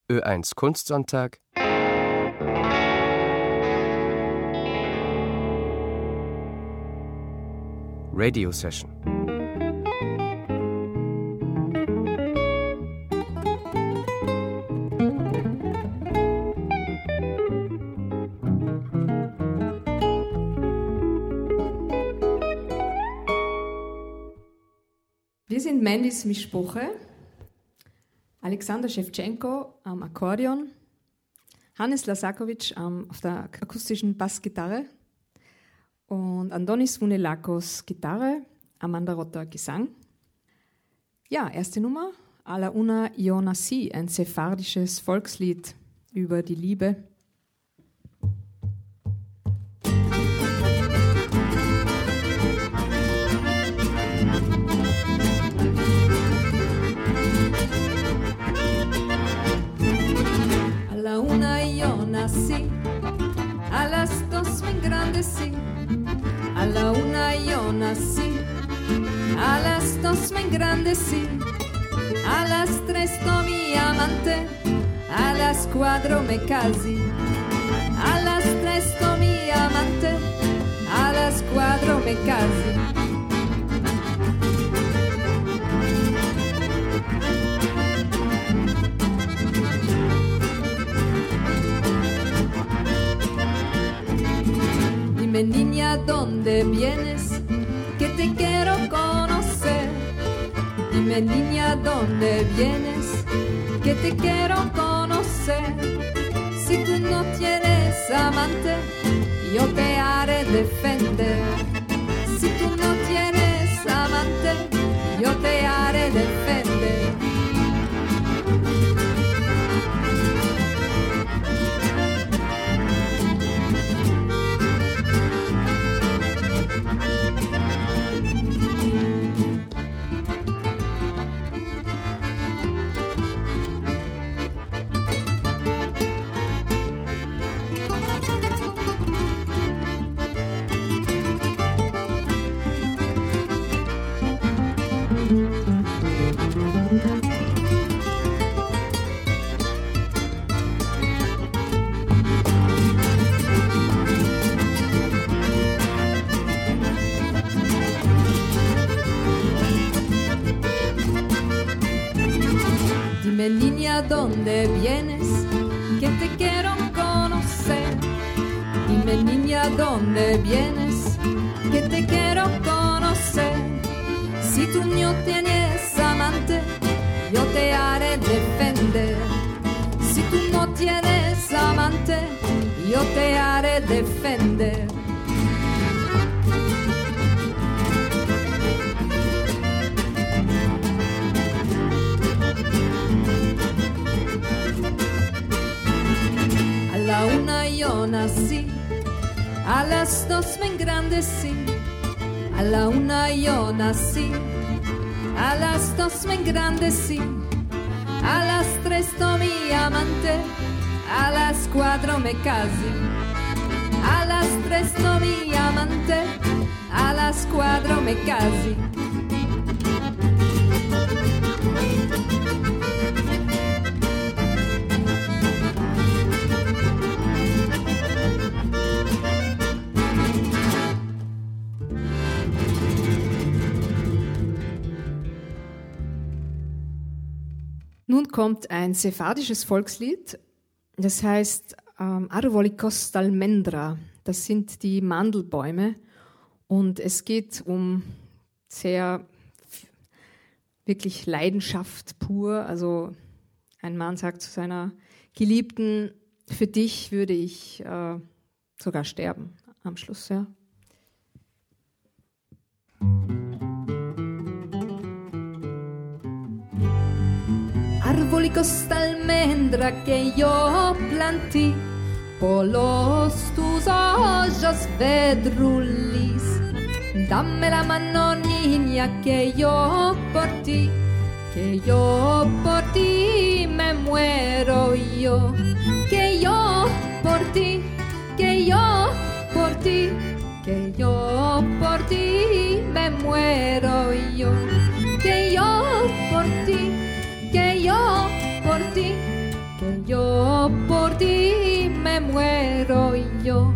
Ö1 Kunstsonntag. Radio Session. Wir sind Mandys Mischproche, Alexander Schewtschenko am Akkordeon, Hannes Lasakovic auf der akustischen Bassgitarre und Andonis Vounelakos Gitarre, Amanda Rotter Gesang. Ja, erste Nummer, Alla una io nassi, ein sephardisches Volkslied über die Liebe. Alla una io nassi, a las dos me engrandecí. Alla una io nassi, a las dos me engrandecí. A las tres tomé amante, a las cuatro me casé. A las tres tomé amante, a las cuatro me casé. Dime niña, ¿dónde vienes? Que te quiero conocer. Dime niña, ¿dónde vienes? Que te quiero conocer. Si tú no tienes amante, yo te haré defender. Si tú no tienes amante, yo te haré defender. Dime niña, ¿dónde vienes? Que te quiero conocer. Dime niña, ¿dónde vienes? Que te quiero conocer. Si tú no tienes amante, yo te haré defender. Si tú no tienes amante, yo te haré defender. A la una yo nací, a las dos me engrandecí. A la una yo nací, a las dos me engrandecí. A las tres tomé amante, a las cuatro me casé. A las tres tomé amante, a las cuatro me casé. Nun kommt ein sephardisches Volkslied, das heißt Arvolikos d'Almendra, das sind die Mandelbäume und es geht um sehr wirklich Leidenschaft pur, also ein Mann sagt zu seiner Geliebten, für dich würde ich sogar sterben am Schluss, ja. Arvolicos d'almendra que yo planté, por los tus ojos vedrulis. Dame la mano, niña, que yo por ti me muero yo. Que yo por ti, que yo por ti, que yo por ti me muero yo. Que yo por ti, que yo por ti, que por ti me muero yo.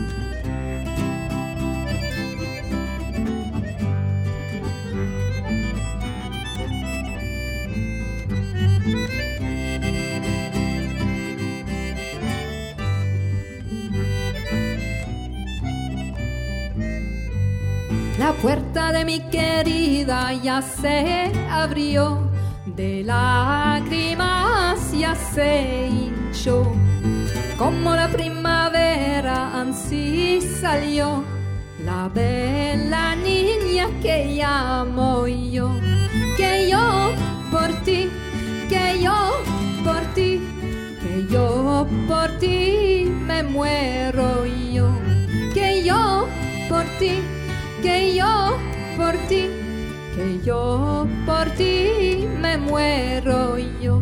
La puerta de mi querida ya se abrió, de lágrimas ya se hinchó. Como la primavera así salió la bella niña que llamo yo. Que yo por ti, que yo por ti, que yo por ti me muero yo. Que yo por ti, que yo por ti, que yo por ti me muero yo.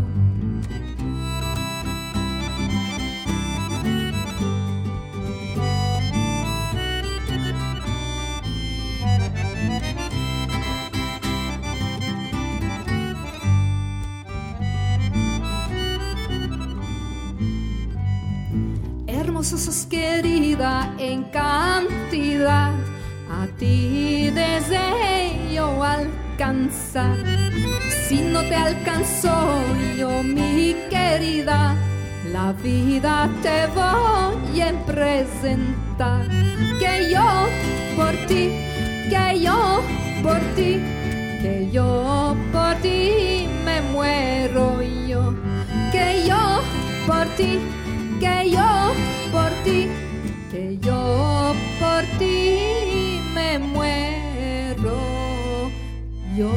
Hermosa sos querida en cantidad, a ti deseo alcanzar. Si no te alcanzó yo, mi querida, la vida te voy a presentar. Que yo por ti, que yo por ti, que yo por ti me muero yo. Que yo por ti, que yo por ti, que yo por ti me muero yo.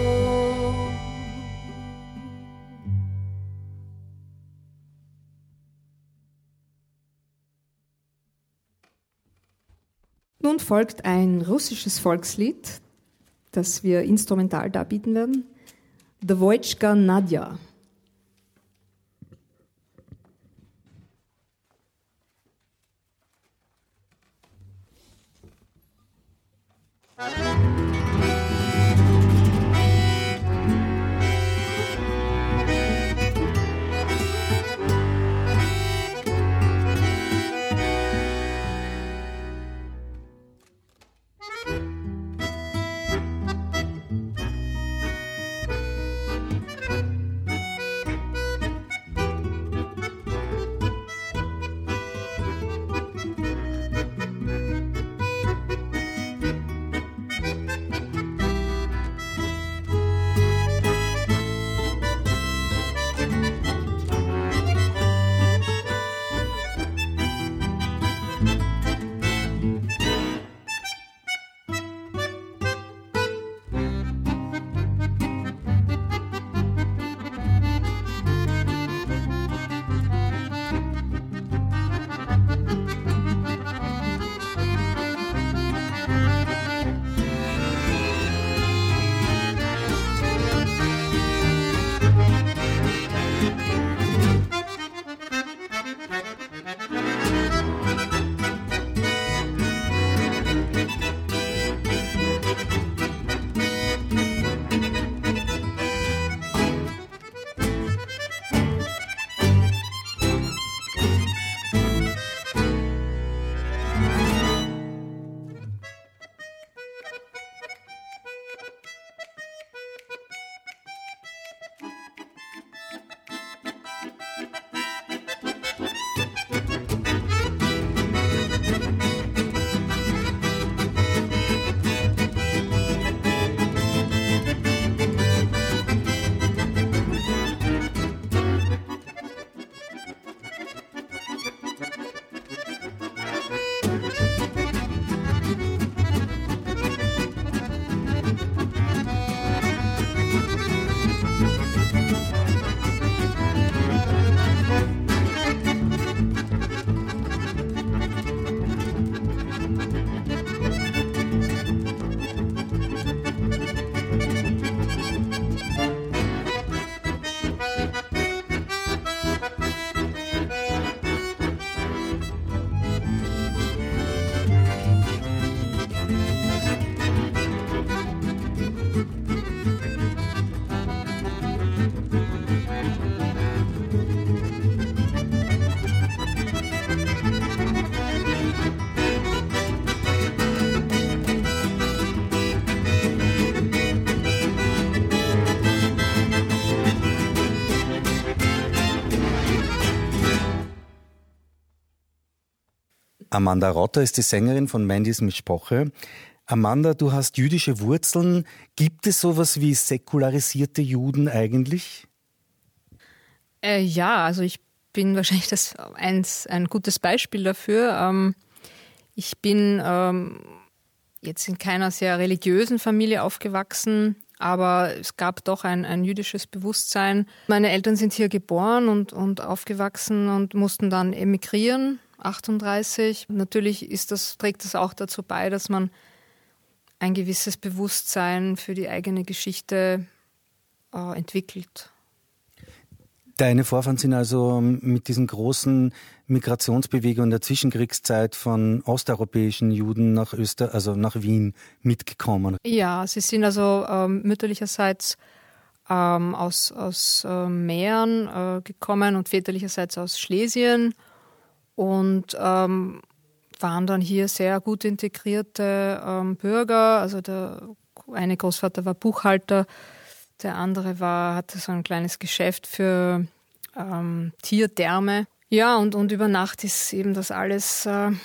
Nun folgt ein russisches Volkslied, das wir instrumental darbieten werden. Dvoitschka Nadja. Amanda Rotter ist die Sängerin von Mandys Mispoche. Amanda, du hast jüdische Wurzeln. Gibt es sowas wie säkularisierte Juden eigentlich? Ja, also ich bin wahrscheinlich ein gutes Beispiel dafür. Ich bin jetzt in keiner sehr religiösen Familie aufgewachsen, aber es gab doch ein jüdisches Bewusstsein. Meine Eltern sind hier geboren und aufgewachsen und mussten dann emigrieren, 1938. Natürlich trägt das auch dazu bei, dass man ein gewisses Bewusstsein für die eigene Geschichte entwickelt. Deine Vorfahren sind also mit diesen großen Migrationsbewegungen der Zwischenkriegszeit von osteuropäischen Juden nach nach Wien mitgekommen. Ja, sie sind also mütterlicherseits aus Mähren gekommen und väterlicherseits aus Schlesien und waren dann hier sehr gut integrierte Bürger. Also der eine Großvater war Buchhalter, der andere hatte so ein kleines Geschäft für Tierdärme. Ja, und über Nacht ist eben das alles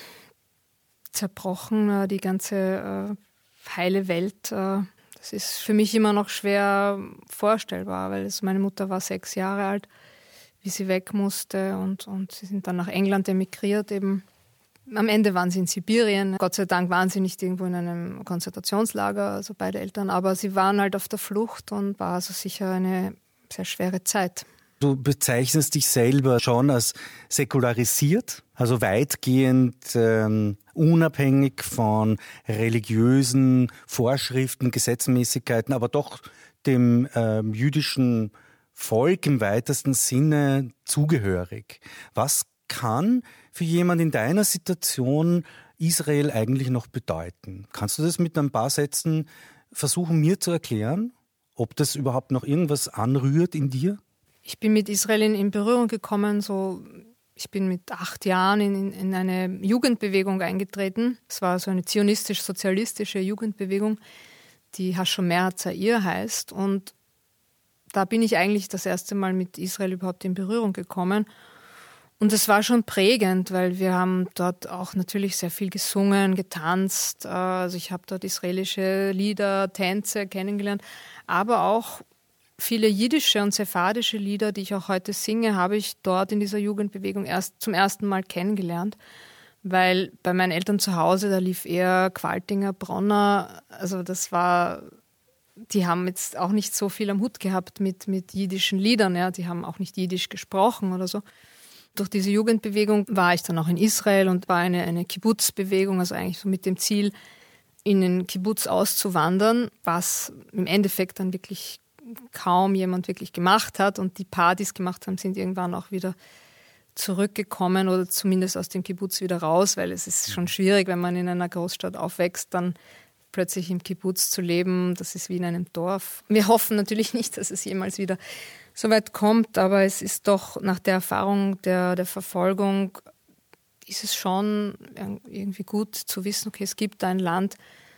zerbrochen, die ganze heile Welt. Das ist für mich immer noch schwer vorstellbar, weil meine Mutter war 6 Jahre alt, wie sie weg musste und sie sind dann nach England emigriert eben. Am Ende waren sie in Sibirien. Gott sei Dank waren sie nicht irgendwo in einem Konzentrationslager, also beide Eltern, aber sie waren halt auf der Flucht und war also sicher eine sehr schwere Zeit. Du bezeichnest dich selber schon als säkularisiert, also weitgehend unabhängig von religiösen Vorschriften, Gesetzmäßigkeiten, aber doch dem jüdischen Volk im weitesten Sinne zugehörig. Was kann für jemand in deiner Situation Israel eigentlich noch bedeuten? Kannst du das mit ein paar Sätzen versuchen, mir zu erklären, ob das überhaupt noch irgendwas anrührt in dir? Ich bin mit Israel in Berührung gekommen, ich bin mit 8 Jahren in eine Jugendbewegung eingetreten. Es war so eine zionistisch-sozialistische Jugendbewegung, die Hashomer Hatzair heißt. Und da bin ich eigentlich das erste Mal mit Israel überhaupt in Berührung gekommen. Und es war schon prägend, weil wir haben dort auch natürlich sehr viel gesungen, getanzt. Also ich habe dort israelische Lieder, Tänze kennengelernt, aber auch viele jiddische und sephardische Lieder, die ich auch heute singe, habe ich dort in dieser Jugendbewegung zum ersten Mal kennengelernt. Weil bei meinen Eltern zu Hause, da lief eher Qualtinger, Bronner. Also die haben jetzt auch nicht so viel am Hut gehabt mit jiddischen Liedern. Ja. Die haben auch nicht jiddisch gesprochen oder so. Durch diese Jugendbewegung war ich dann auch in Israel und war eine Kibbutz-Bewegung, also eigentlich so mit dem Ziel, in den Kibbutz auszuwandern, was im Endeffekt dann wirklich kaum jemand wirklich gemacht hat. Und die paar, die es gemacht haben, sind irgendwann auch wieder zurückgekommen oder zumindest aus dem Kibbutz wieder raus, weil es ist schon schwierig, wenn man in einer Großstadt aufwächst, dann plötzlich im Kibbutz zu leben. Das ist wie in einem Dorf. Wir hoffen natürlich nicht, dass es jemals wieder so weit kommt, aber es ist doch nach der Erfahrung der Verfolgung, ist es schon irgendwie gut zu wissen, okay, es gibt ein Land,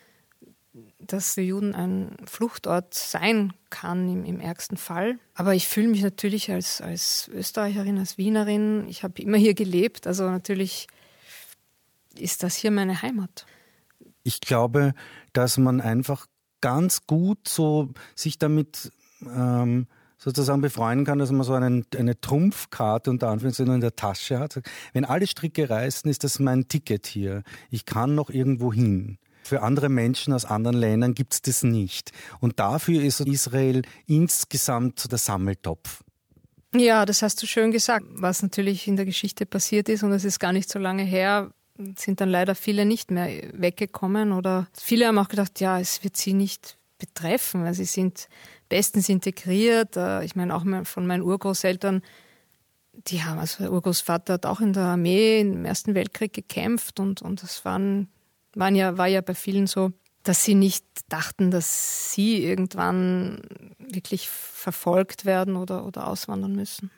das für Juden ein Fluchtort sein kann im ärgsten Fall. Aber ich fühle mich natürlich als Österreicherin, als Wienerin, ich habe immer hier gelebt, also natürlich ist das hier meine Heimat. Ich glaube, dass man einfach ganz gut so sich damit sozusagen befreuen kann, dass man so eine Trumpfkarte unter Anführungszeichen in der Tasche hat. Wenn alle Stricke reißen, ist das mein Ticket hier. Ich kann noch irgendwo hin. Für andere Menschen aus anderen Ländern gibt es das nicht. Und dafür ist Israel insgesamt so der Sammeltopf. Ja, das hast du schön gesagt. Was natürlich in der Geschichte passiert ist, und es ist gar nicht so lange her, sind dann leider viele nicht mehr weggekommen. Oder viele haben auch gedacht, ja, es wird sie nicht betreffen, weil sie sind bestens integriert. Ich meine, auch von meinen Urgroßeltern, also der Urgroßvater hat auch in der Armee im Ersten Weltkrieg gekämpft und das war ja bei vielen so, dass sie nicht dachten, dass sie irgendwann wirklich verfolgt werden oder auswandern müssen.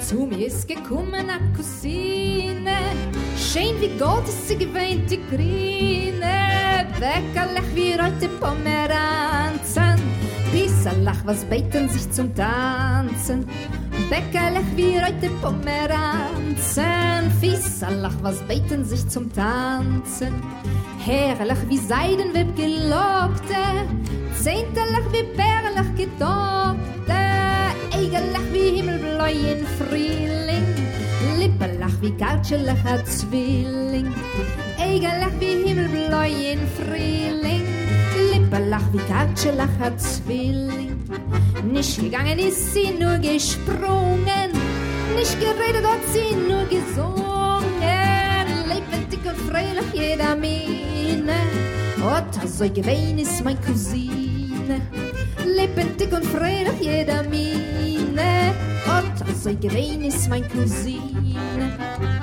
zu mir ist gekommen a Cousine. Schön wie Gott ist sie gewähnt, die Grine. Weckerlech wie heute Pomeranzen. Bisserlach, was beten sich zum Tanzen. Weckerlech wie heute Pomeranzen. Fisserlach, was beten sich zum Tanzen. Herrlich wie Seidenweb gelobte. Zehntelach wie Bärlach gedobte. Eigelach wie Himmelbläu in Frühling. Lippelach wie Kaltschelacher Zwilling. Eigelach wie Himmelbläu in Frühling. Lippelach wie Kaltschelacher Zwilling. Nicht gegangen ist sie, nur gesprungen. Nicht geredet hat sie, nur gesungen. Lebendig und fröhlich jeder Miene. Und so gewesen ist mein Cousine. Lebendig und fröhlich jeder Miene. Und so gewesen ist mein Cousine.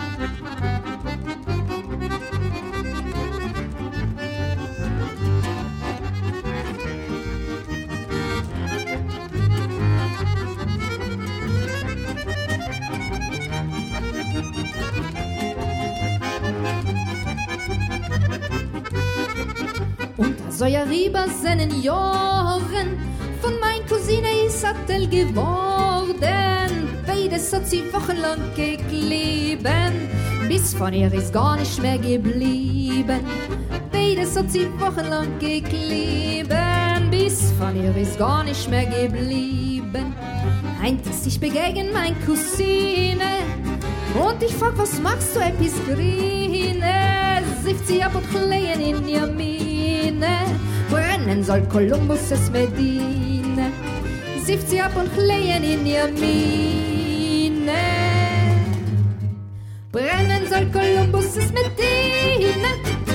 So ja rüber seinen Jahren, von mein Cousine ist Attel geworden. Beides hat sie wochenlang geblieben, bis von ihr ist gar nicht mehr geblieben. Beides hat sie wochenlang geblieben, bis von ihr ist gar nicht mehr geblieben. Eins ich begegnen mein Cousine und ich frag, was machst du, etwas Grüne? Sift sie ab und kleien in ihr Mine. Brennen soll Kolumbus es Medine. Sift sie ab und kleien in ihr Mine. Brennen soll Kolumbus es Medine.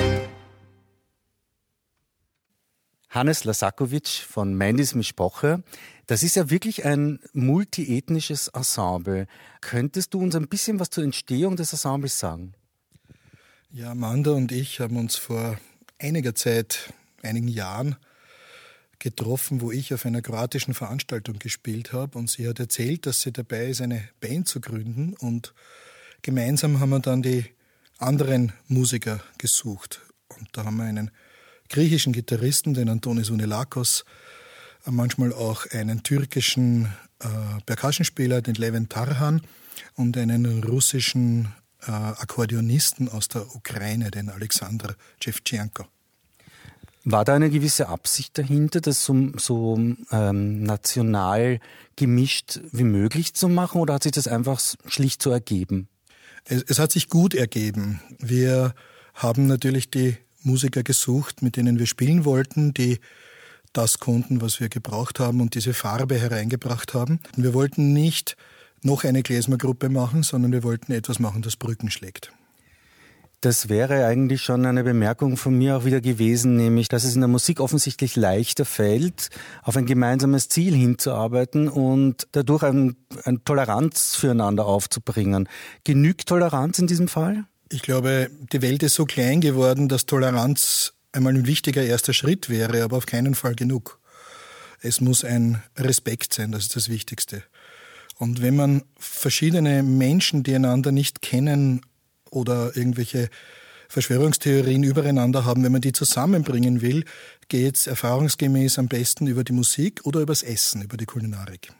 Hannes Lasakovic von Mandis Mispoche. Das ist ja wirklich ein multiethnisches Ensemble. Könntest du uns ein bisschen was zur Entstehung des Ensembles sagen? Ja, Amanda und ich haben uns vor einigen Jahren getroffen, wo ich auf einer kroatischen Veranstaltung gespielt habe. Und sie hat erzählt, dass sie dabei ist, eine Band zu gründen. Und gemeinsam haben wir dann die anderen Musiker gesucht. Und da haben wir einen griechischen Gitarristen, den Antonis Unelakos, manchmal auch einen türkischen Percussionspieler, den Levent Tarhan, und einen russischen Akkordeonisten aus der Ukraine, den Alexander Shevchenko. War da eine gewisse Absicht dahinter, das so national gemischt wie möglich zu machen, oder hat sich das einfach schlicht so ergeben? Es hat sich gut ergeben. Wir haben natürlich die Musiker gesucht, mit denen wir spielen wollten, die das konnten, was wir gebraucht haben und diese Farbe hereingebracht haben. Wir wollten nicht noch eine Klezmer-Gruppe machen, sondern wir wollten etwas machen, das Brücken schlägt. Das wäre eigentlich schon eine Bemerkung von mir auch wieder gewesen, nämlich, dass es in der Musik offensichtlich leichter fällt, auf ein gemeinsames Ziel hinzuarbeiten und dadurch eine Toleranz füreinander aufzubringen. Genügt Toleranz in diesem Fall? Ich glaube, die Welt ist so klein geworden, dass Toleranz einmal ein wichtiger erster Schritt wäre, aber auf keinen Fall genug. Es muss ein Respekt sein, das ist das Wichtigste. Und wenn man verschiedene Menschen, die einander nicht kennen oder irgendwelche Verschwörungstheorien übereinander haben, wenn man die zusammenbringen will, geht es erfahrungsgemäß am besten über die Musik oder übers Essen, über die Kulinarik.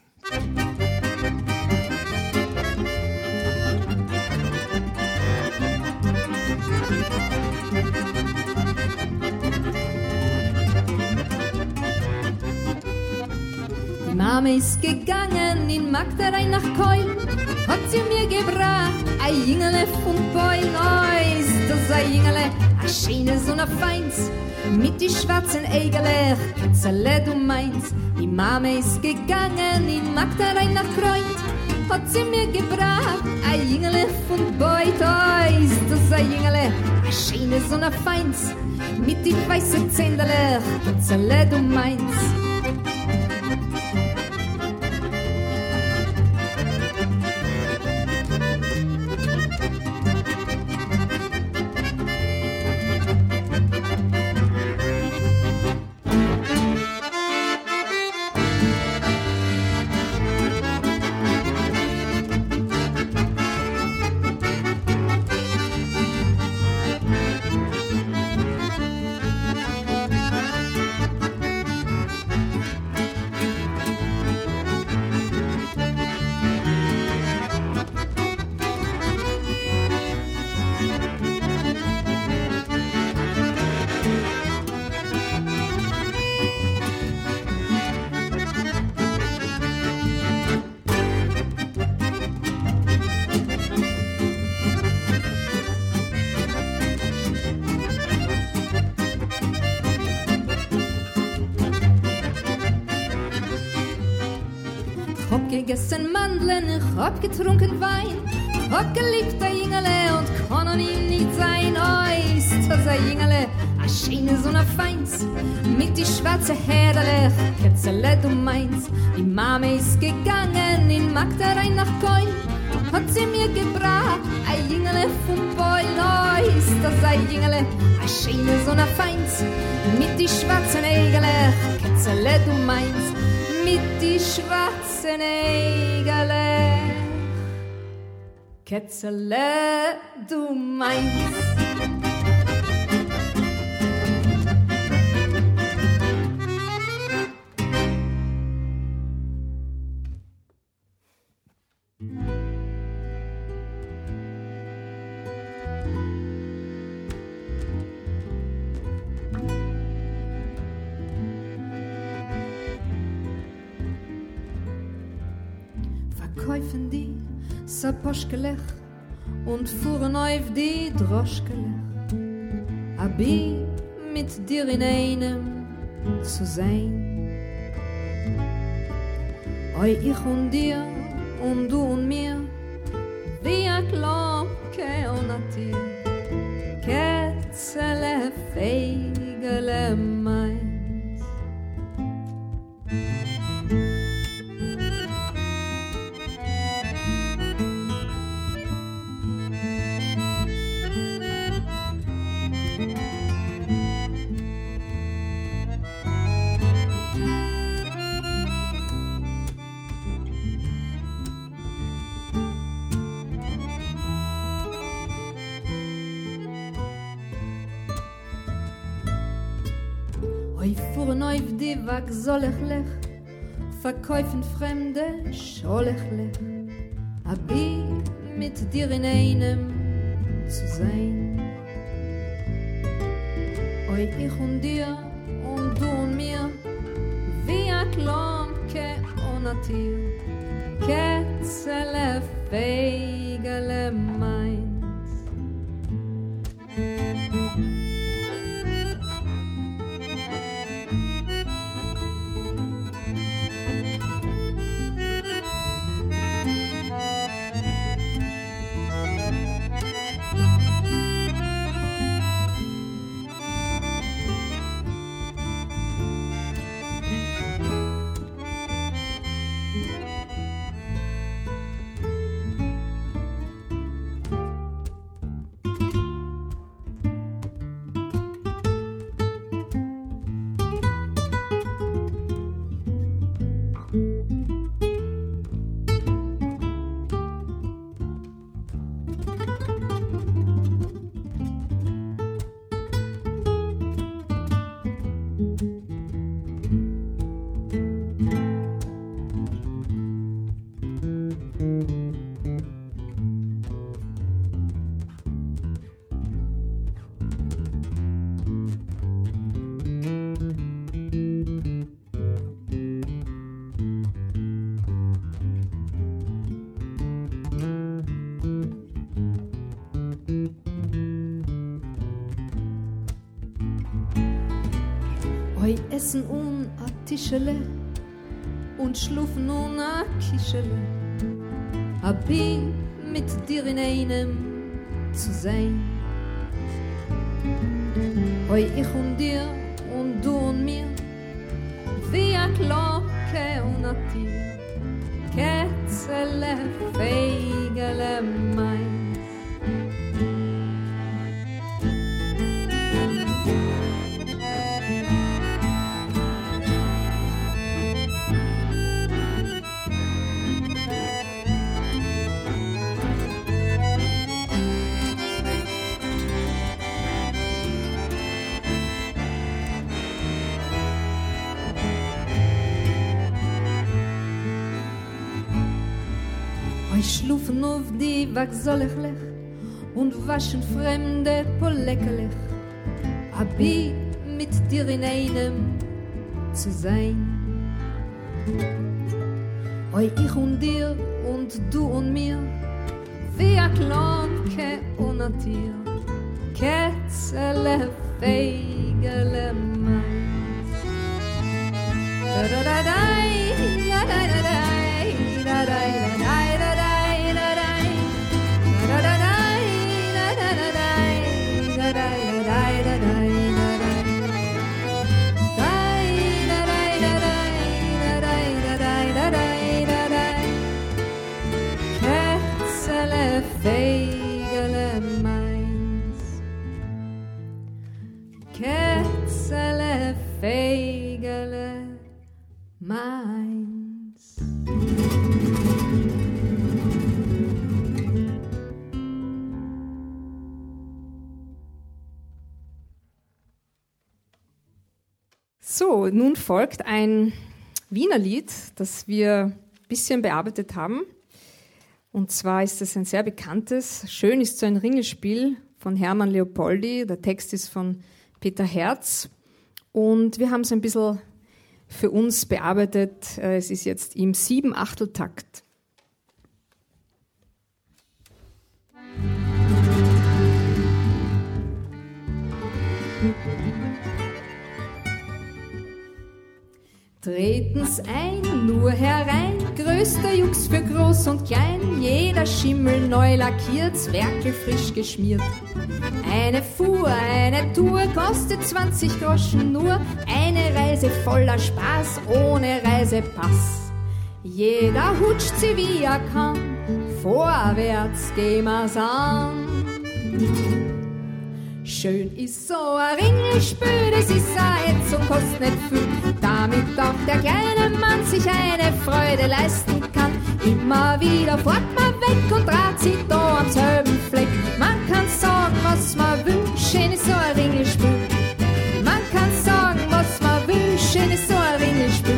Die Mama ist gegangen in Magderein nach Keulen, hat sie mir gebracht ein Jüngerle von Beulen. Oh, ist das ein Jüngerle, ein schönes und ein feins, mit die schwarzen Ägerle, Kitzele du meinst. Die Mama ist gegangen in Magderein nach Kreuz, hat sie mir gebracht ein Jüngerle von Beulen. Oh, ist das ein Jüngerle, ein schönes und ein feins, mit die weißen Zähndele, Kitzele du meinst. gegessen Mandeln, ich hab getrunken Wein. Hab geliebt ein Jüngerle und kann an ihm nicht sein. Oh, ist das ein Jüngerle, a schöne Sonne feins. Mit die schwarze Herdele, Ketzele du meinst. Die Mame ist gegangen in Magda rein nach Köln. Hat sie mir gebracht, ein Jüngerle vom Beul. Oh, ist das ein Jüngerle, a schöne Sonne feins. Mit die schwarzen Egele, Ketzele du meinst. Mit die schwarzen Egele. Ketzele, du meinst. Verkäufen die Saposchkelech und fuhren auf die Droschkelech. Abi mit dir in einem zu sein. Oi, ich und dir und du und mir, wie ein Klopke und ein Tier. Ketzele, Feigele, meins. Oi, fuhren auf die Wag soll ich lech, verkäufen Fremde soll ich lech. Abi mit dir in einem zu sein. Oi, ich und dir und du und mir, wie ein Klomke und ein Tier. Ketzele, Feigele, meins. Oi, essen a Tischele und schlufen a Kischele. Abi mit dir in einem zu sein. Oi, ich und dir und du und mir, wie a Glocke und a Tier. Ketzele, Feigele, meins. Schlufen auf die Wag soll ich lech und waschen fremde Poleckelech. Abi mit dir in einem zu sein. Oi, ich und dir und du und mir, wie a Klomke und a Tier. Ketzele, Feigele, meins. Da da da da da da da da. Feigele meins, Kätzele, Feigele meins. So, nun folgt ein Wiener Lied, das wir ein bisschen bearbeitet haben. Und zwar ist es ein sehr bekanntes, Schön ist so ein Ringelspiel von Hermann Leopoldi. Der Text ist von Peter Herz. Und wir haben es ein bisschen für uns bearbeitet. Es ist jetzt im 7/8-Takt. Treten's ein, nur herein, größter Jux für groß und klein, jeder Schimmel neu lackiert, Werkel frisch geschmiert. Eine Fuhr, eine Tour, kostet 20 Groschen nur, eine Reise voller Spaß, ohne Reisepass. Jeder hutscht sie wie er kann, vorwärts gehen wir's an. Schön ist so ein Ringelspiel, das ist ein Hetz und kostet nicht viel, damit auch der kleine Mann sich eine Freude leisten kann. Immer wieder fährt man weg und dreht sich da am selben Fleck. Man kann sagen, was man will, schön ist so ein Ringelspiel. Man kann sagen, was man will, schön ist so ein Ringelspiel.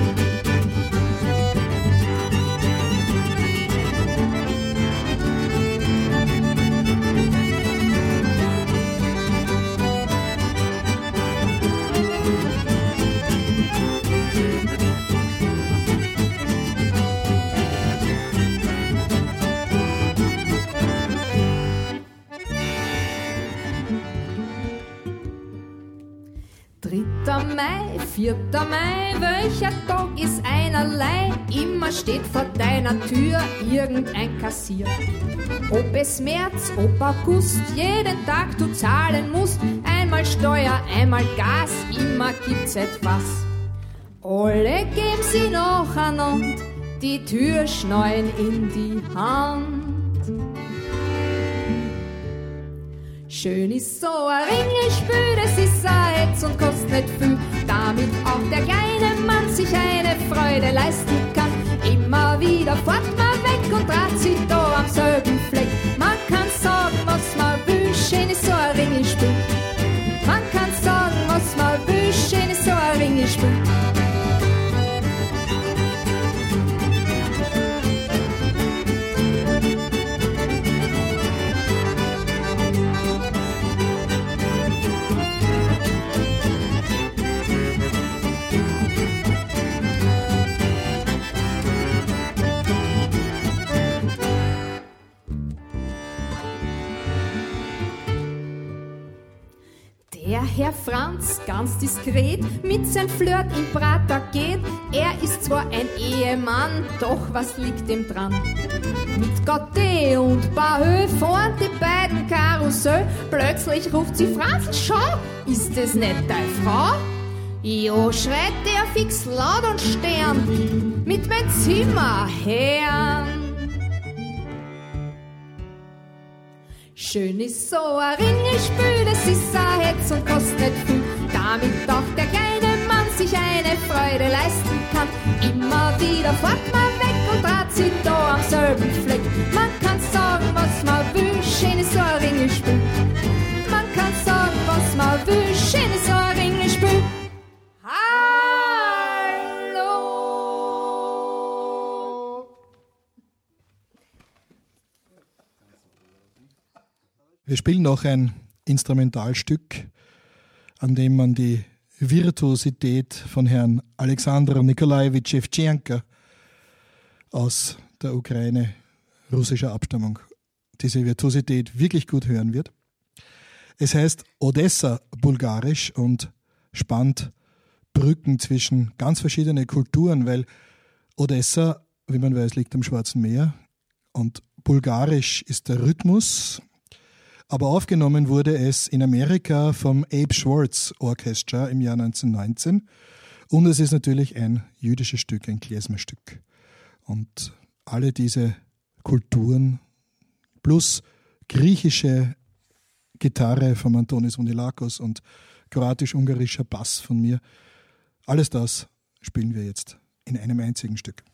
Mai, 4. Mai, welcher Tag ist einerlei? Immer steht vor deiner Tür irgendein Kassier. Ob es März, ob August, jeden Tag du zahlen musst, einmal Steuer, einmal Gas, immer gibt's etwas. Alle geben sie nacheinander, die Türschneuen in die Hand. Schön ist so ein Ringelspiel, das ist ein Hetz und kostet nicht viel, damit auch der kleine Mann sich eine Freude leisten kann. Immer wieder fährt man weg und dreht sich da am selben Fleck. Man kann sagen, was man will, schön ist so ein Ringelspiel. Man kann sagen, was man will, schön ist so ein Ringelspiel. Der Herr Franz, ganz diskret, mit sein Flirt im Prater geht. Er ist zwar ein Ehemann, doch was liegt ihm dran? Mit Gatte und Bahö fahren die beiden Karussell. Plötzlich ruft sie Franz, schau, ist es nicht deine Frau? Jo, schreit der fix laut und stern, mit mein Zimmerherrn. Schön ist so ein Ringelspiel, das ist ein Hetz und kostet nicht viel, damit auch der kleine Mann sich eine Freude leisten kann. Immer wieder fährt man weg und dreht sich da am selben Fleck. Man kann sagen, was man will, schön ist so ein Ringelspiel. Man kann sagen, was man will, schön ist so ein Ringelspiel. Wir spielen noch ein Instrumentalstück, an dem man die Virtuosität von Herrn Alexander Nikolajewitsch Schewtschenka aus der Ukraine russischer Abstammung, diese Virtuosität wirklich gut hören wird. Es heißt Odessa bulgarisch und spannt Brücken zwischen ganz verschiedenen Kulturen, weil Odessa wie man weiß, liegt am Schwarzen Meer und bulgarisch ist der Rhythmus. Aber aufgenommen wurde es in Amerika vom Abe Schwartz Orchestra im Jahr 1919. Und es ist natürlich ein jüdisches Stück, ein Klezmer-Stück. Und alle diese Kulturen plus griechische Gitarre von Antonis Voundelakos und kroatisch-ungarischer Bass von mir, alles das spielen wir jetzt in einem einzigen Stück.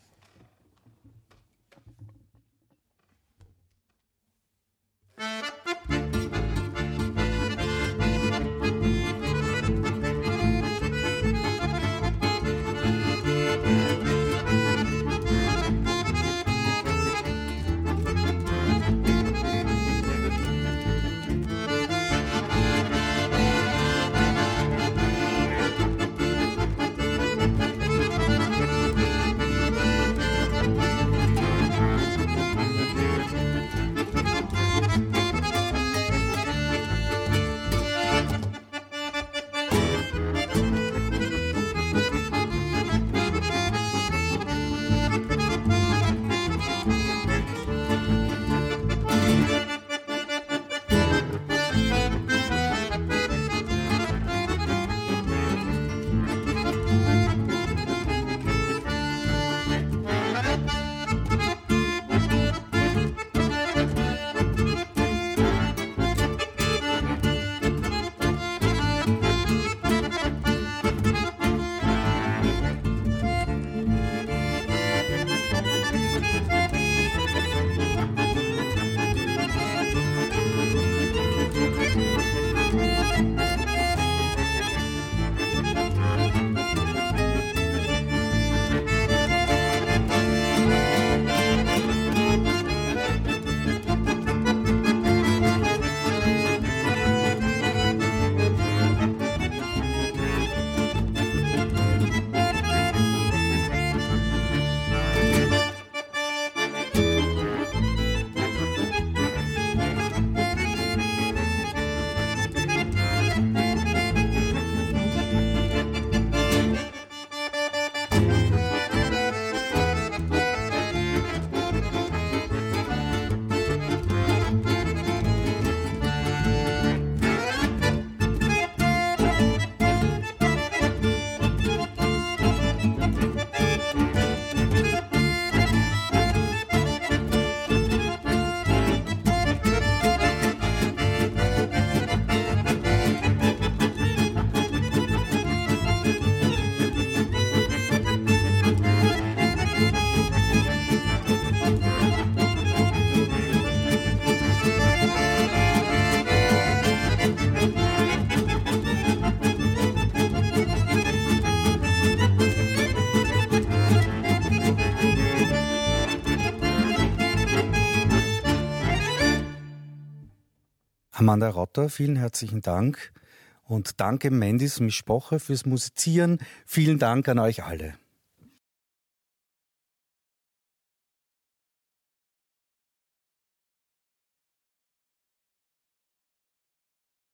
Amanda Rotter, vielen herzlichen Dank und danke Mendis Mishpoche fürs Musizieren. Vielen Dank an euch alle.